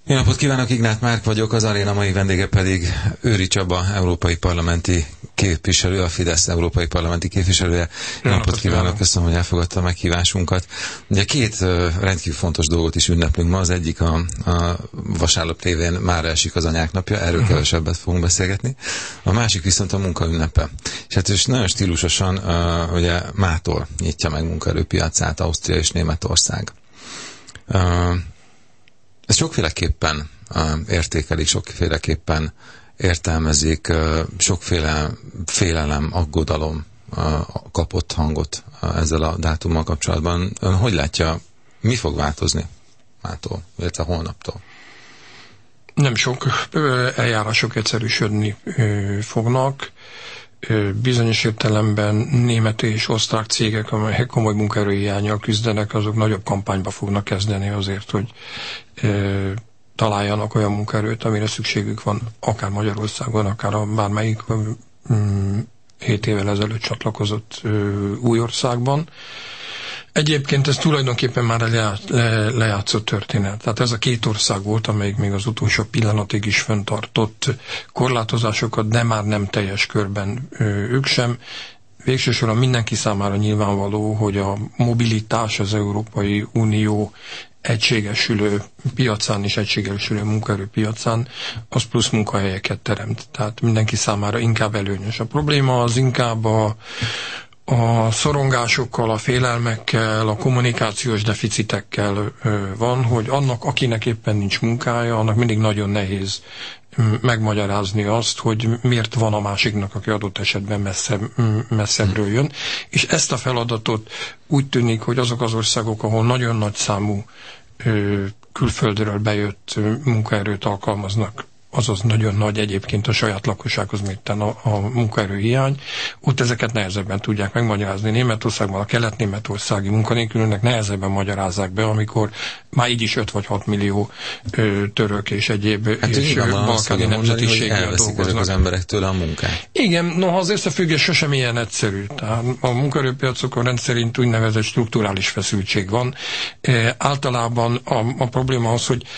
Jó napot kívánok, Ignát Márk vagyok, az aréna mai vendége pedig Őry Csaba, európai parlamenti képviselő, a Fidesz európai parlamenti képviselője. Jó napot kívánok, köszönöm, hogy elfogadta a meghívásunkat. Ugye két rendkívül fontos dolgot is ünneplünk ma, az egyik a Vasárnap tévén Mára esik az anyák napja, erről kevesebbet fogunk beszélgetni. A másik viszont a munkaünnepe. És hát is nagyon stílusosan ugye mától nyitja meg munkaerőpiacát Ausztria és Németország. Ezt sokféleképpen értékelik, sokféleképpen értelmezik, sokféle félelem, aggodalom kapott hangot ezzel a dátummal kapcsolatban. Ön hogy látja, mi fog változni mától, illetve holnaptól? Nem sok, eljárások egyszerűsödni fognak. Bizonyos értelemben német és osztrák cégek, amelyek komoly munkaerőhiánnyal küzdenek, azok nagyobb kampányba fognak kezdeni azért, hogy találjanak olyan munkaerőt, amire szükségük van, akár Magyarországon, akár a bármelyik 7 évvel ezelőtt csatlakozott új országban. Egyébként ez tulajdonképpen már lejátszott történet. Tehát ez a két ország volt, amelyik még az utolsó pillanatig is fenntartott korlátozásokat, de már nem teljes körben ők sem. Végső soron mindenki számára nyilvánvaló, hogy a mobilitás az Európai Unió egységesülő piacán és egységesülő munkaerőpiacán, az plusz munkahelyeket teremt. Tehát mindenki számára inkább előnyös. A probléma az inkább a szorongásokkal, a félelmekkel, a kommunikációs deficitekkel van, hogy annak, akinek éppen nincs munkája, annak mindig nagyon nehéz megmagyarázni azt, hogy miért van a másiknak, aki adott esetben messzebbről jön. És ezt a feladatot úgy tűnik, hogy azok az országok, ahol nagyon nagy számú külföldről bejött munkaerőt alkalmaznak, azaz nagyon nagy egyébként a saját lakossághoz mérten a munkaerőhiány, ott ezeket nehezebben tudják megmagyarázni. Németországban a kelet-németországi munkanélkülőnek nehezebben magyarázzák be, amikor már így is 5 vagy 6 millió török és egyéb és balkáni nemzetiséggel dolgoznak. Az emberektől a munkát. Igen, noha az összefüggés sosem ilyen egyszerű. Tehát a munkaerőpiacokon rendszerint úgynevezett strukturális feszültség van. Általában a probléma az, hogy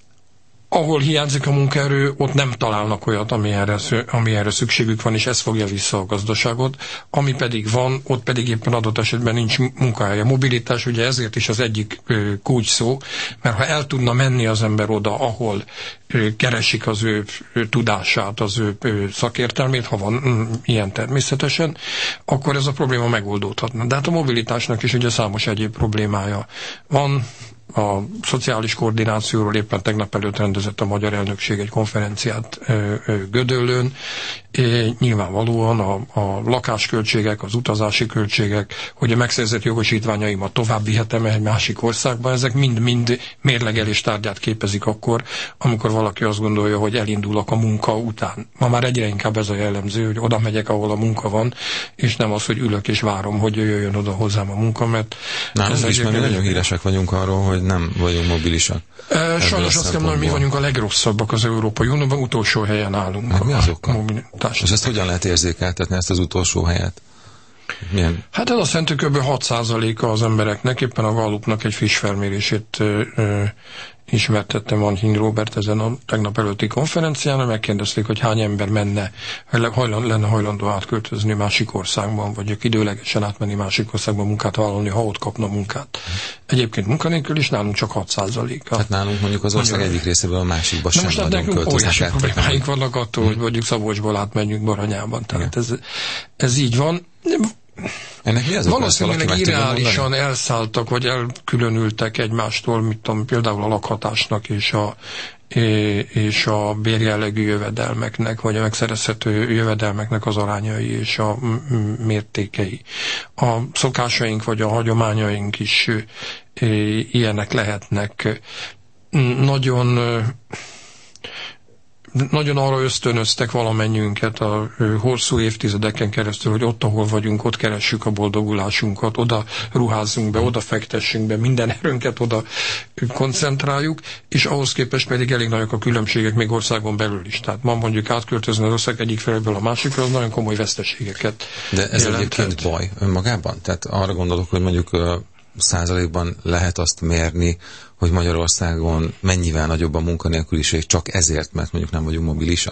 ahol hiányzik a munkaerő, ott nem találnak olyat, ami erre szükségük van, és ez fogja vissza a gazdaságot. Ami pedig van, ott pedig éppen adott esetben nincs munkahely. A mobilitás ugye ezért is az egyik kulcs szó, mert ha el tudna menni az ember oda, ahol keresik az ő tudását, az ő szakértelmét, ha van ilyen természetesen, akkor ez a probléma megoldódhatna. De hát a mobilitásnak is ugye számos egyéb problémája van. A szociális koordinációról éppen tegnap előtt rendezett a magyar elnökség egy konferenciát Gödöllőn. Nyilvánvalóan a lakásköltségek, az utazási költségek, hogy a megszerzett jogosítványaimat tovább vihetem egy másik országba, ezek mind-mind mérlegelés tárgyát képezik akkor, amikor valaki azt gondolja, hogy elindulok a munka után. Ma már egyre inkább ez a jellemző, hogy oda megyek, ahol a munka van, és nem az, hogy ülök és várom, hogy jöjjön oda hozzám a munka, mert... Nálunk is, mert nagyon híresek vagyunk arról, hogy nem vagyunk mobilisak. Sajnos azt kell mondani, hogy mi vagyunk a legrosszabbak az Európai Unióban, utolsó helyen állunk. Hát mi az oka? És ezt hogyan lehet érzékeltetni, ezt az utolsó helyet? Milyen? Hát ez azt jelenti, hogy kb. 6%-a az embereknek, éppen a Gallupnak egy friss felmérését ismertette Manhin Róbert ezen a tegnap előtti konferencián, hogy megkérdezték, hogy hány ember lenne hajlandó átköltözni másik országban, vagy időlegesen átmenni másik országban munkát vállalni, ha ott kapna munkát. Egyébként munkanélkül is nálunk csak 6%-a. Hát nálunk mondjuk az ország egyik részéből a másikba sem most nagyon költöznek. Óriási problémáink vannak attól, hogy mondjuk Szabolcsból átmenjünk Baranyában. Tehát ez így van. Ennek mi az valószínűleg irreálisan elszálltak, vagy elkülönültek egymástól, mit tudom, például a lakhatásnak és a bérjellegű jövedelmeknek, vagy a megszerezhető jövedelmeknek az arányai és a mértékei. A szokásaink, vagy a hagyományaink is ilyenek lehetnek. Nagyon arra ösztönöztek valamennyiünket a hosszú évtizedeken keresztül, hogy ott, ahol vagyunk, ott keressük a boldogulásunkat, oda ruházzunk be, oda fektessünk be, minden erőnket oda koncentráljuk, és ahhoz képest pedig elég nagyok a különbségek még országon belül is. Tehát ma mondjuk átköltözni az ország egyik feléből a másikra, az nagyon komoly veszteségeket De ez jelentett. Egyébként baj önmagában? Tehát arra gondolok, hogy mondjuk százalékban lehet azt mérni, hogy Magyarországon mennyivel nagyobb a munkanélküliség, csak ezért, mert mondjuk nem vagyunk mobilisak?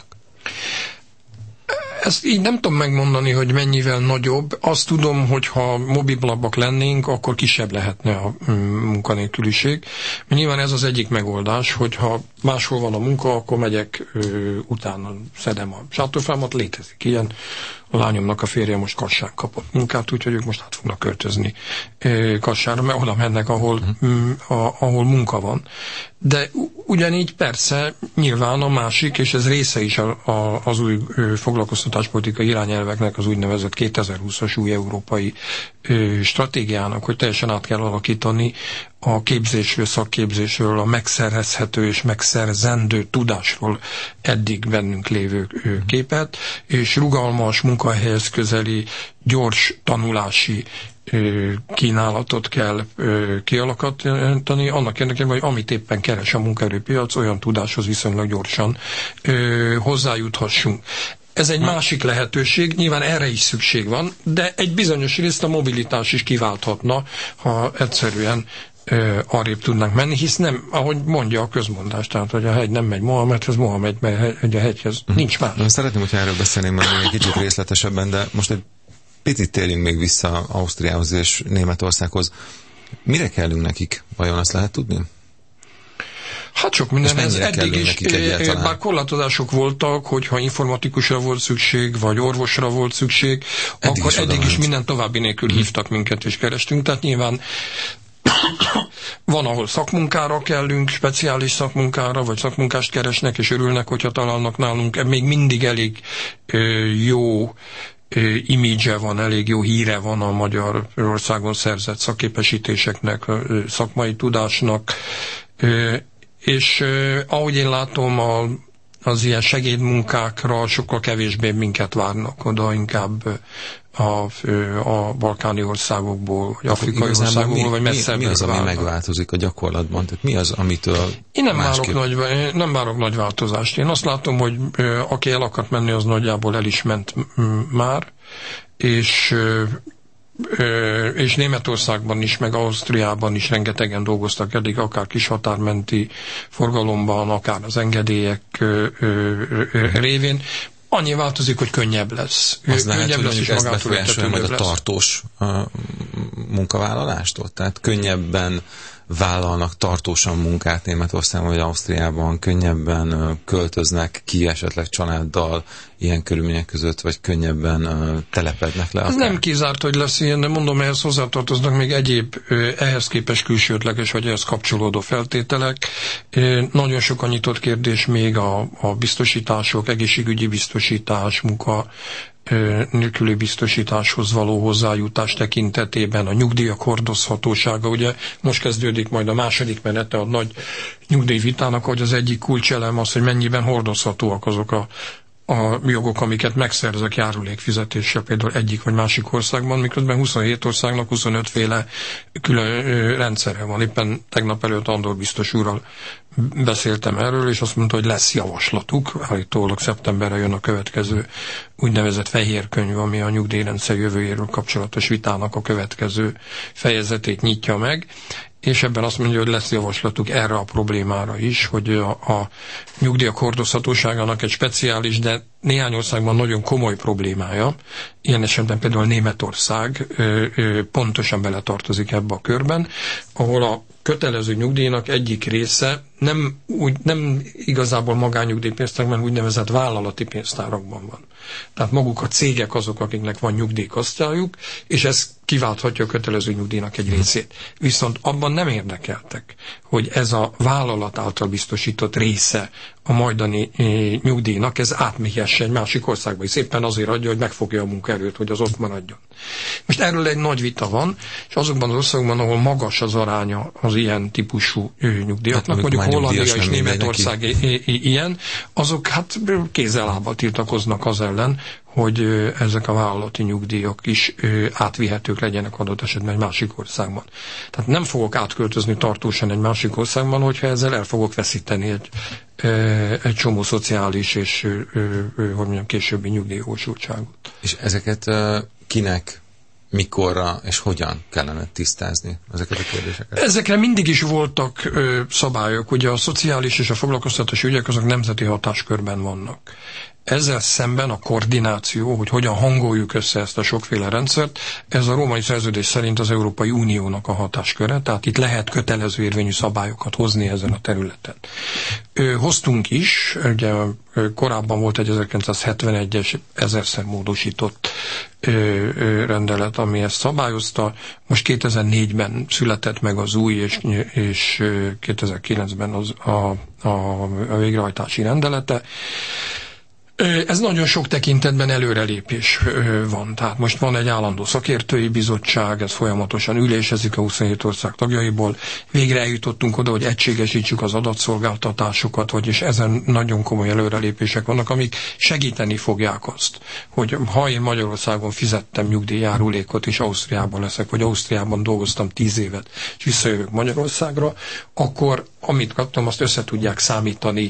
Ezt így nem tudom megmondani, hogy mennyivel nagyobb. Azt tudom, hogy ha mobilabbak lennénk, akkor kisebb lehetne a munkanélküliség. Nyilván ez az egyik megoldás, hogyha máshol van a munka, akkor megyek utána, szedem a sátorfámat, létezik ilyen. A lányomnak a férje most Kassán kapott munkát, úgyhogy ők most át fognak költözni Kassára, mert oda mennek, ahol munka van. De ugyanígy persze nyilván a másik, és ez része is az új foglalkoztatáspolitikai irányelveknek, az úgynevezett 2020-as új európai stratégiának, hogy teljesen át kell alakítani a képzésről, szakképzésről, a megszerezhető és megszerzendő tudásról eddig bennünk lévő képet, és rugalmas, munkahelyhez közeli, gyors tanulási kínálatot kell kialakítani, annak érdekében, hogy amit éppen keres a munkaerőpiac, olyan tudáshoz viszonylag gyorsan hozzájuthassunk. Ez egy másik lehetőség, nyilván erre is szükség van, de egy bizonyos részt a mobilitás is kiválthatna, ha egyszerűen arrébb tudnánk menni, hisz nem, ahogy mondja a közmondás, tehát hogy a hegy nem megy Mohamedhez, Mohamed megy a hegyhez, nincs más. Szeretném, hogyha erről beszélnénk majd egy kicsit részletesebben, de most egy picit térjünk még vissza Ausztriához és Németországhoz. Mire kellünk nekik? Vajon azt lehet tudni? Hát sok minden, ez eddig is, bár korlátozások voltak, hogyha informatikusra volt szükség, vagy orvosra volt szükség, akkor eddig is minden további nélkül hívtak minket és kerestünk, tehát nyilván van, ahol szakmunkára kellünk, speciális szakmunkára, vagy szakmunkást keresnek, és örülnek, hogyha találnak nálunk. Még mindig elég jó imidzse van, elég jó híre van a Magyarországon szerzett szakképesítéseknek, szakmai tudásnak, és ahogy én látom, az ilyen segédmunkákra sokkal kevésbé minket várnak oda, inkább a balkáni országokból, vagy afrikai országokból, vagy messzebbről. Mi az, ami megváltozik a gyakorlatban? Tehát mi az, amitől én nem várok nagy változást. Én azt látom, hogy aki el akart menni, az nagyjából el is ment már, és Németországban is, meg Ausztriában is rengetegen dolgoztak eddig, akár kis határmenti forgalomban, akár az engedélyek révén. Annyi változik, hogy könnyebb lesz. Az lehet, hogy mondjuk ezt befolyásolja majd a tartós munkavállalástól? Tehát könnyebben vállalnak tartósan munkát Németországban vagy Ausztriában, könnyebben költöznek ki esetleg családdal ilyen körülmények között, vagy könnyebben telepednek le? Ez nem kizárt, hogy lesz ilyen, de mondom, ehhez hozzátartoznak még egyéb ehhez képest külsődleges, vagy ehhez kapcsolódó feltételek. Nagyon sok a nyitott kérdés még a biztosítások, egészségügyi biztosítás, munka nélküli biztosításhoz való hozzájutás tekintetében, a nyugdíjak hordozhatósága. Ugye most kezdődik majd a második menete a nagy nyugdíjvitának, hogy az egyik kulcselem az, hogy mennyiben hordozhatóak azok a jogok, amiket megszerzek járulékfizetéssel például egyik vagy másik országban, miközben 27 országnak 25 féle külön rendszere van. Éppen tegnap előtt Andor biztos úrral beszéltem erről, és azt mondta, hogy lesz javaslatuk. Állítólag szeptemberre jön a következő úgynevezett fehér könyv, ami a nyugdíjrendszer jövőjéről kapcsolatos vitának a következő fejezetét nyitja meg, és ebben azt mondja, hogy lesz javaslatuk erre a problémára is, hogy a nyugdíjak hordozhatóságának egy speciális, de néhány országban nagyon komoly problémája, ilyen esetben például Németország pontosan beletartozik ebbe a körben, ahol a kötelező nyugdíjnak egyik része nem igazából magánnyugdíjpénztárakban, úgynevezett vállalati pénztárakban van. Tehát maguk a cégek azok, akiknek van nyugdíjkasztályuk, és ez kiválthatja a kötelező nyugdíjnak egy részét. Viszont abban nem érdekeltek, hogy ez a vállalat által biztosított része a majdani nyugdíjnak, ez átmihesse egy másik országba, és éppen azért adja, hogy megfogja a munkaerőt, hogy az ott maradjon. Most erről egy nagy vita van, és azokban az országokban, ahol magas az aránya az ilyen típusú nyugdíjaknak, mondjuk Hollandia és Németország ilyen, azok hát kézzel-lábbal tiltakoznak az ellen, hogy ezek a vállalati nyugdíjak is átvihetők legyenek adott esetben egy másik országban. Tehát nem fogok átköltözni tartósan egy másik országban, hogyha ezzel el fogok veszíteni egy csomó szociális és hogy mondjam, későbbi nyugdíjjósultságot. És ezeket kinek mikorra és hogyan kellene tisztázni ezeket a kérdéseket? Ezekre mindig is voltak szabályok, ugye a szociális és a foglalkoztatási ügyek azok nemzeti hatáskörben vannak. Ezzel szemben a koordináció, hogy hogyan hangoljuk össze ezt a sokféle rendszert, ez a római szerződés szerint az Európai Uniónak a hatásköre, tehát itt lehet kötelező érvényű szabályokat hozni ezen a területen. Hoztunk is, ugye korábban volt egy 1971-es 1000-szer módosított rendelet, ami ezt szabályozta. Most 2004-ben született meg az új, és 2009-ben a végrehajtási rendelete. Ez nagyon sok tekintetben előrelépés van. Tehát most van egy állandó szakértői bizottság, ez folyamatosan ülésezik a 27 ország tagjaiból. Végre eljutottunk oda, hogy egységesítsük az adatszolgáltatásokat, vagyis ezen nagyon komoly előrelépések vannak, amik segíteni fogják azt, hogy ha én Magyarországon fizettem nyugdíjjárulékot, és Ausztriában leszek, vagy Ausztriában dolgoztam 10 évet, és visszajövök Magyarországra, akkor amit kaptam, azt össze tudják számítani,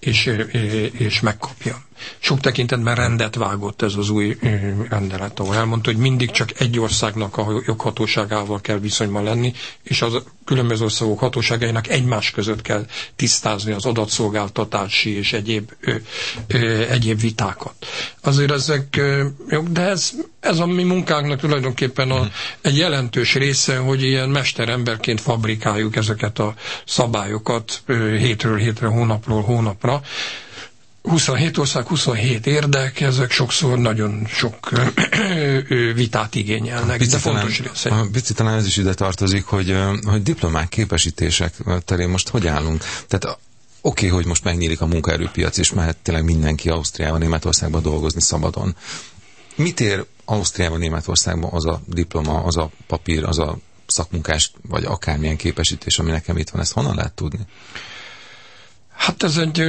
és megkapjam. Sok tekintetben rendet vágott ez az új rendelet, ahol elmondta, hogy mindig csak egy országnak a joghatóságával kell viszonyban lenni, és az különböző országok hatóságainak egymás között kell tisztázni az adatszolgáltatási és egyéb vitákat. Azért ezek jók, de ez a mi munkánknak tulajdonképpen egy jelentős része, hogy ilyen mesteremberként fabrikáljuk ezeket a szabályokat hétről hétre, hónapról hónapra. 27 ország, 27 érdek, ezek sokszor nagyon sok vitát igényelnek, de fontos része. Picit talán ez is ide tartozik, hogy diplomák, képesítések terén most hogy állunk? Tehát oké, hogy most megnyílik a munkaerőpiac, és mehet tényleg mindenki Ausztriában, Németországban dolgozni szabadon. Mit ér Ausztriában, Németországban az a diploma, az a papír, az a szakmunkás, vagy akármilyen képesítés, ami nekem itt van, ezt honnan lehet tudni? Hát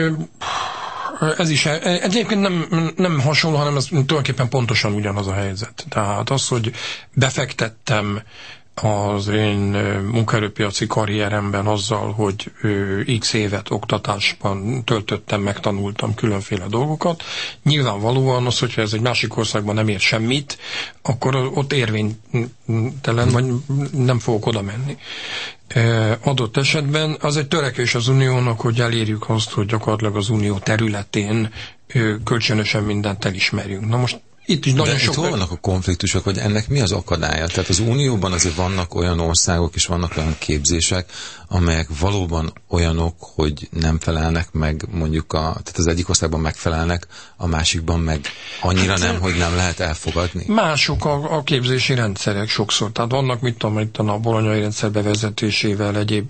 ez is egyébként nem hasonló, hanem ez tulajdonképpen pontosan ugyanaz a helyzet. Tehát az, hogy befektettem az én munkaerőpiaci karrieremben azzal, hogy x évet oktatásban töltöttem, megtanultam különféle dolgokat. Nyilvánvalóan az, hogyha ez egy másik országban nem ér semmit, akkor ott érvénytelen, vagy nem fogok oda menni. Adott esetben az egy törekvés az Uniónak, hogy elérjük azt, hogy gyakorlatilag az Unió területén kölcsönösen mindent elismerjünk. Na most itt is nagyon sok... Hol vannak a konfliktusok, vagy ennek mi az akadálya? Tehát az Unióban azért vannak olyan országok, és vannak olyan képzések, amelyek valóban olyanok, hogy nem felelnek meg, mondjuk tehát az egyik országban megfelelnek, a másikban meg annyira nem, hogy nem lehet elfogadni? Mások a képzési rendszerek sokszor. Tehát vannak, mit tudom, itt a bolonyai rendszer bevezetésével, egyéb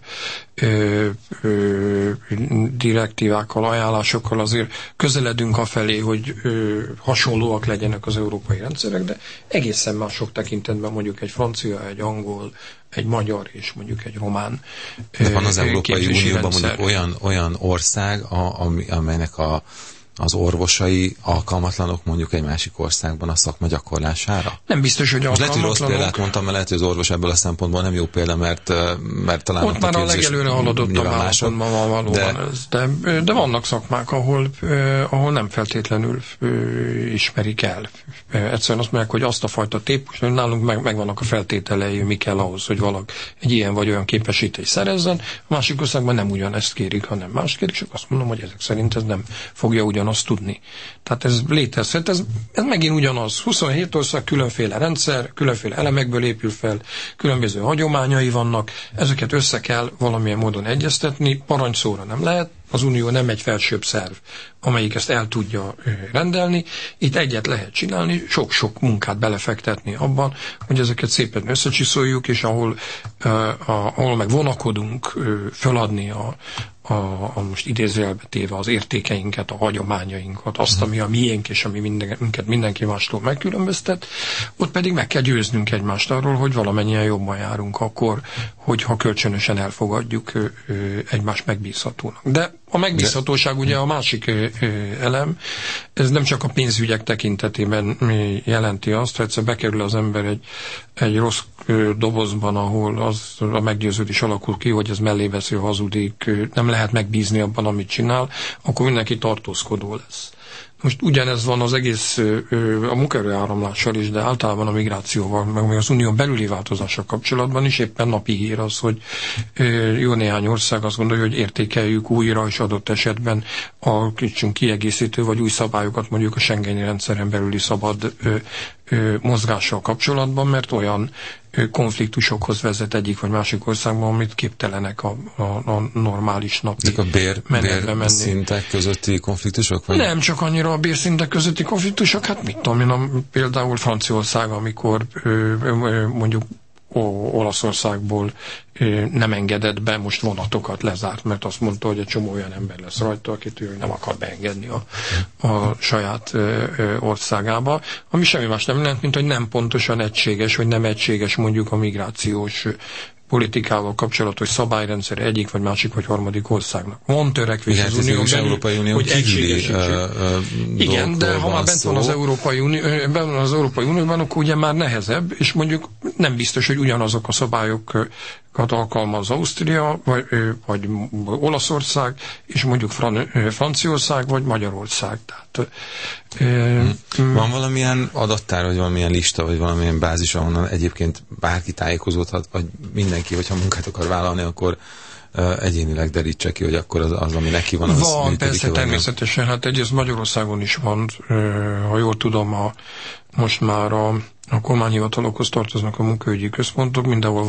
direktívákkal, ajánlásokkal azért közeledünk afelé, hogy hasonlóak legyenek az európai rendszerek, de egészen mások tekintetben mondjuk egy francia, egy angol, egy magyar és mondjuk egy román. De van az Európai Unióban mondjuk olyan ország, amelynek az orvosai alkalmatlanok mondjuk egy másik országban a szakma gyakorlására? Nem biztos, hogy alkalmatlanok. Lehet, hogy rossz példát mondtam, mert lehet, hogy az orvos ebből a szempontból nem jó példa, mert talán ott már a legelőre haladottabb állapotban van valóban ez. De vannak szakmák, ahol nem feltétlenül ismerik el. Egyszerűen azt mondják, hogy azt a fajta típus, hogy nálunk megvannak a feltételei, mi kell ahhoz, hogy valaki egy ilyen vagy olyan képesítést szerezzen. A másik országban nem ugyanezt kérik, hanem más kérik, csak azt mondom, hogy ezek szerint ez nem fogja ugyanazt tudni. Tehát ez létezhet, ez megint ugyanaz. 27 ország, különféle rendszer, különféle elemekből épül fel, különböző hagyományai vannak, ezeket össze kell valamilyen módon egyeztetni, parancsszóra nem lehet, az Unió nem egy felsőbb szerv, amelyik ezt el tudja rendelni. Itt egyet lehet csinálni, sok-sok munkát belefektetni abban, hogy ezeket szépen összecsiszoljuk, és ahol meg vonakodunk föladni a most idézőjelbe téve az értékeinket, a hagyományainkat, azt, ami a miénk, és ami minket mindenki mástól megkülönböztet, ott pedig meg kell győznünk egymást arról, hogy valamennyien jobban járunk akkor, hogyha kölcsönösen elfogadjuk egymást megbízhatónak. De a megbízhatóság ugye a másik elem, ez nem csak a pénzügyek tekintetében jelenti azt, hogy egyszer bekerül az ember egy rossz dobozban, ahol az a meggyőződés alakul ki, hogy ez mellébeszél, hazudik, nem lehet megbízni abban, amit csinál, akkor mindenki tartózkodó lesz. Most ugyanez van az egész a munkaerő áramlással is, de általában a migrációval, meg az unión belüli változással kapcsolatban is éppen napi hír az, hogy jó néhány ország azt gondolja, hogy értékeljük újra, és adott esetben a kiegészítő vagy új szabályokat mondjuk a Schengeni rendszeren belüli szabad mozgással kapcsolatban, mert olyan konfliktusokhoz vezet egyik vagy másik országban, amit képtelenek a normális napi menetbe menni. Bérszintek közötti konfliktusok? Vagy? Nem csak annyira a bérszintek közötti konfliktusok, hát mit tudom én, például Franciaország, amikor mondjuk Olaszországból nem engedett be, most vonatokat lezárt, mert azt mondta, hogy egy csomó olyan ember lesz rajta, akit ő nem akar beengedni a saját országába, ami semmi más nem jelent, mint hogy nem pontosan egységes, vagy nem egységes mondjuk a migrációs politikával kapcsolatos szabályrendszer egyik, vagy másik, vagy harmadik országnak. Van törekvés az Unión belül, hogy egységesítsük. Igen, de ha már bent van az Európai Unióban, akkor ugye már nehezebb, és mondjuk nem biztos, hogy ugyanazok a szabályokat alkalmaz Ausztria, vagy Olaszország, és mondjuk Franciaország, vagy Magyarország. Tehát, van valamilyen adattár, vagy valamilyen lista, vagy valamilyen bázis, ahonnan egyébként bárki tájékozódhat, vagy mindenki, hogyha munkát akar vállalni, akkor egyénileg derítse ki, hogy akkor az ami neki van, az van, persze, természetesen. Hát egyrészt Magyarországon is van, ha jól tudom, most már a kormányhivatalokhoz tartoznak a munkaügyi központok, mindenhol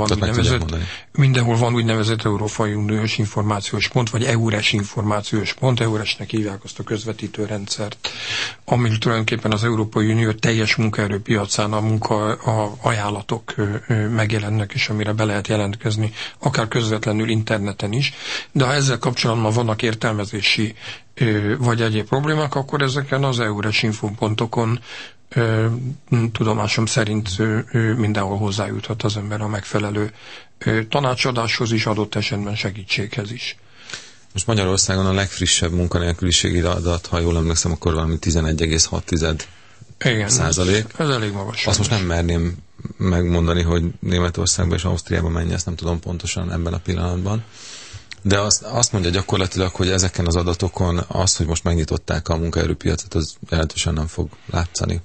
van úgynevezett Európai Uniós Információs Pont, vagy EURES Információs Pont, EURES-nek hívják azt a közvetítő rendszert, ami tulajdonképpen az Európai Unió teljes munkaerőpiacán a ajánlatok megjelennek, és amire be lehet jelentkezni, akár közvetlenül interneten is, de ha ezzel kapcsolatban vannak értelmezési vagy egyéb problémák, akkor ezeken az EURES infopontokon tudomásom szerint mindenhol hozzájuthat az ember a megfelelő tanácsadáshoz is, adott esetben segítséghez is. Most Magyarországon a legfrissebb munkanélküliségi adat, ha jól emlékszem, akkor valami 11,6%. Ez elég magas. Azt most nem merném megmondani, hogy Németországban és Ausztriában mennyi, ezt nem tudom pontosan ebben a pillanatban. De azt mondja gyakorlatilag, hogy ezeken az adatokon az, hogy most megnyitották a munkaerőpiacot, az jelentősen nem fog látszani.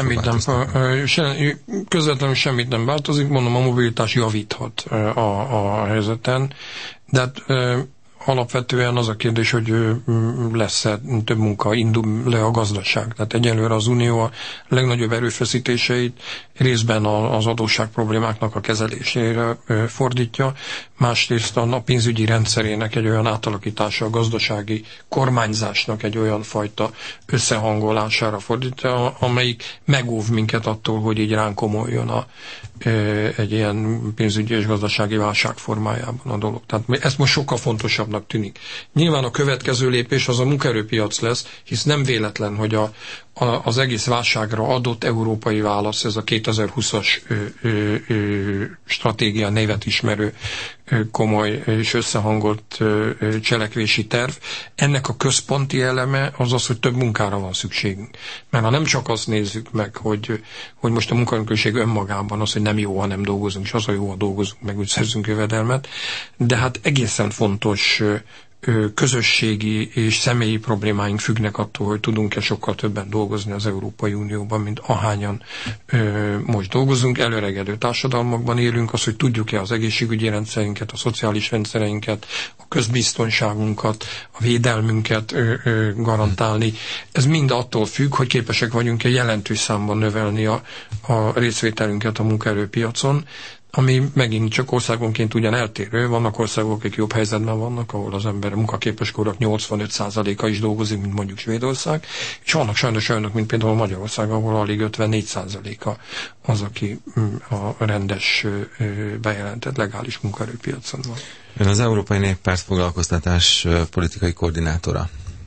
Közvetlenül semmit nem változik, mondom, a mobilitás javíthat a helyzeten, de hát alapvetően az a kérdés, hogy lesz-e több munka, indul le a gazdaság. Tehát egyelőre az Unió a legnagyobb erőfeszítéseit részben az adósság problémáknak a kezelésére fordítja, másrészt a pénzügyi rendszerének egy olyan átalakítása, a gazdasági kormányzásnak egy olyan fajta összehangolására fordítja, amelyik megóv minket attól, hogy így ránk komoljon egy ilyen pénzügyi és gazdasági válság formájában a dolog. Tehát ez most sokkal fontosabbnak tűnik. Nyilván a következő lépés az a munkaerőpiac lesz, hisz nem véletlen, hogy az egész válságra adott európai válasz, ez a 2020-as stratégia névet ismerő komoly és összehangolt cselekvési terv. Ennek a központi eleme az az, hogy több munkára van szükségünk. Mert ha nem csak azt nézzük meg, hogy most a munkanélküliség önmagában az, hogy nem jó, ha nem dolgozunk, és az a jó, ha dolgozunk, meg úgy szerzünk jövedelmet, de hát egészen fontos közösségi és személyi problémáink függnek attól, hogy tudunk-e sokkal többen dolgozni az Európai Unióban, mint ahányan most dolgozunk. Előregedő társadalmakban élünk, az, hogy tudjuk-e az egészségügyi rendszerünket, a szociális rendszereinket, a közbiztonságunkat, a védelmünket garantálni. Ez mind attól függ, hogy képesek vagyunk-e jelentős számban növelni a részvételünket a munkaerőpiacon, ami megint csak országonként ugyan eltérő. Vannak országok, akik jobb helyzetben vannak, ahol az ember munkaképes korak 85%-a is dolgozik, mint mondjuk Svédország, és vannak sajnos olyanok, mint például Magyarország, ahol alig 54%-a az, aki a rendes, bejelentett legális munkaerőpiacon van. Ön az Európai Néppárt foglalkoztatás politikai koordinátora.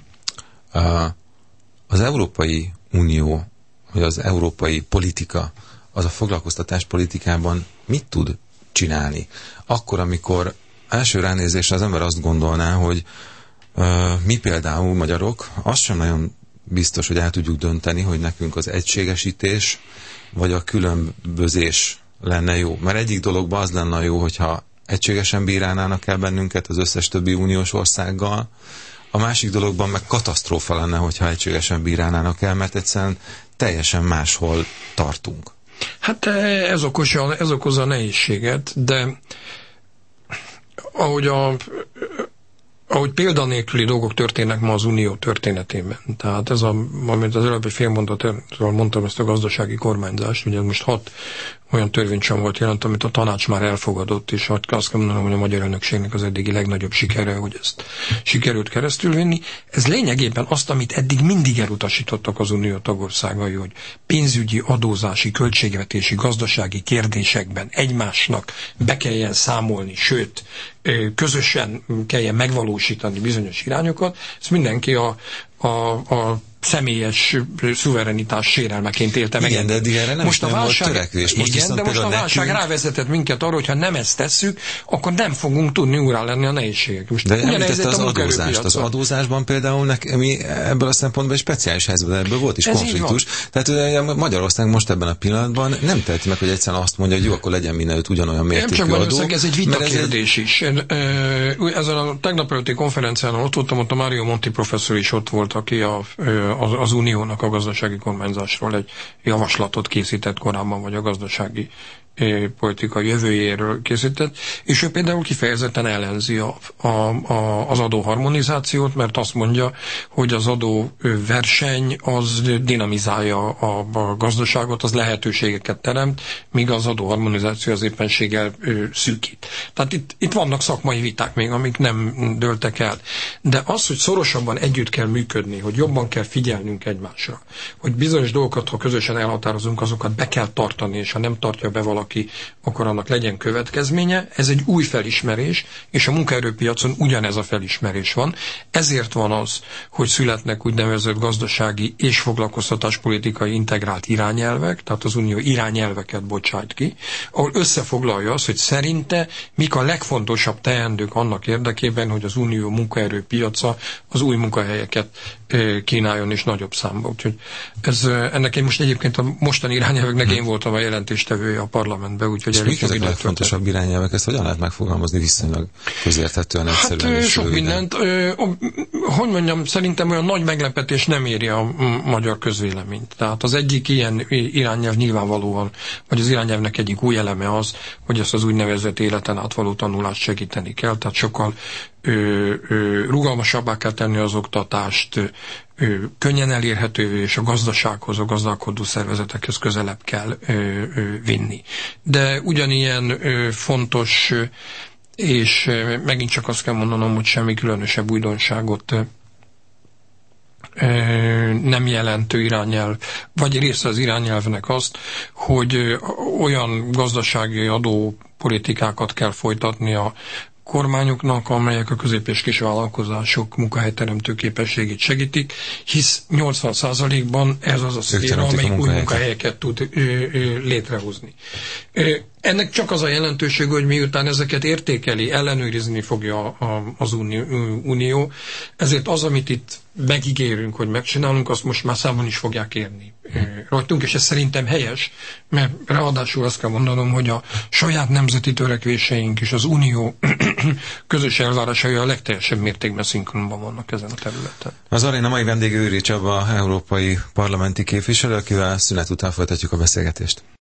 Az Európai Unió, vagy az európai politika, az a foglalkoztatás politikában mit tud csinálni? Akkor, amikor első ránézésre az ember azt gondolná, hogy mi például magyarok, azt sem nagyon biztos, hogy el tudjuk dönteni, hogy nekünk az egységesítés vagy a különbözés lenne jó. Mert egyik dologban az lenne jó, hogyha egységesen bírálnának el bennünket az összes többi uniós országgal, a másik dologban meg katasztrófa lenne, hogyha egységesen bírálnának el, mert egyszerűen teljesen máshol tartunk. Hát ez okozza a nehézséget, de ahogy példanélküli dolgok történnek ma az Unió történetében. Tehát ez amit az előbb egy fél mondatról mondtam, ezt a gazdasági kormányzást, ugye most 6 olyan törvénycsomag volt jelent, amit a tanács már elfogadott, és azt kell mondanom, hogy a magyar elnökségnek az eddigi legnagyobb sikere, hogy ezt sikerült keresztülvinni. Ez lényegében azt, amit eddig mindig elutasítottak az Unió tagországai, hogy pénzügyi, adózási, költségvetési, gazdasági kérdésekben egymásnak be kelljen számolni, sőt, közösen kelljen megvalósítani bizonyos irányokat, ezt mindenki a személyes szuverenitás sérelmeként élte meg. Igen, de eddig erre nem, most a válság, volt törekvés. Igen, de most a válság rávezetett minket arra, hogy ha nem ezt tesszük, akkor nem fogunk tudni úrrá lenni a nehézségek. Most de említette az adózást. Az adózásban például mi ebből a szempontból egy speciális helyzetben, ebből volt is konfliktus. Tehát Magyarország most ebben a pillanatban nem teheti meg, hogy egyszerűen azt mondja, hogy jó, akkor legyen mindenütt ugyanolyan mértékű adó. Ez egy vitakérdés is. Ezen a tegnap előtti konferencián ott voltam, ott a Mario Monti professzor is ott volt, aki az Uniónak a gazdasági kormányzásról egy javaslatot készített korábban, vagy a gazdasági politika jövőjéről készített, és ő például kifejezetten ellenzi az adóharmonizációt, mert azt mondja, hogy az adóverseny az dinamizálja a gazdaságot, az lehetőségeket teremt, míg az adóharmonizáció az éppenséggel szűkít. Tehát itt vannak szakmai viták még, amik nem dőltek el. De az, hogy szorosabban együtt kell működni, hogy jobban kell figyelnünk egymásra, hogy bizonyos dolgokat, ha közösen elhatározunk, azokat be kell tartani, és ha nem tartja be valaki, akkor annak legyen következménye. Ez egy új felismerés, és a munkaerőpiacon ugyanez a felismerés van. Ezért van az, hogy születnek úgynevezett gazdasági és foglalkoztatáspolitikai integrált irányelvek, tehát az Unió irányelveket bocsájt ki, ahol összefoglalja azt, hogy szerinte mik a legfontosabb teendők annak érdekében, hogy az Unió munkaerőpiaca az új munkahelyeket kínáljon és nagyobb számba. Úgyhogy ennek én most egyébként a mostani irányelveknek én voltam a jelentéstevője a parlamentben, úgyhogy elég sok időt. Mik ezek a legfontosabb irányelvek? Ezt hogyan lehet megfogalmazni viszonylag közérthetően, egyszerűen? Hát sok mindent. Hogy mondjam, szerintem olyan nagy meglepetés nem éri a magyar közvéleményt. Tehát az egyik ilyen irányelv nyilvánvalóan, vagy az irányelvnek egyik új eleme az, hogy ezt az úgynevezett életen átvaló tanulást segíteni kell, tehát sokkal rugalmasabbá kell tenni az oktatást, könnyen elérhetővé, és a gazdasághoz, a gazdálkodó szervezetekhez közelebb kell vinni. De ugyanilyen fontos, és megint csak azt kell mondanom, hogy semmi különösebb újdonságot nem jelentő irányelv, vagy része az irányelvnek azt, hogy olyan gazdasági adópolitikákat kell folytatni a kormányoknak, amelyek a közép- és kisvállalkozások munkahelyteremtő képességét segítik, hisz 80%-ban ez az a szféra, amelyik új munkahelyeket tud létrehozni. Ennek csak az a jelentőség, hogy miután ezeket értékeli, ellenőrizni fogja az Unió, ezért az, amit itt megígérünk, hogy megcsinálunk, azt most már számon is fogják kérni rajtunk, és ez szerintem helyes, mert ráadásul azt kell mondanom, hogy a saját nemzeti törekvéseink és az Unió közös elvárásai a legteljesebb mértékben szinkronban vannak ezen a területen. Az aréna mai vendége Őry Csaba, európai parlamenti képviselő, akivel szünet után folytatjuk a beszélgetést.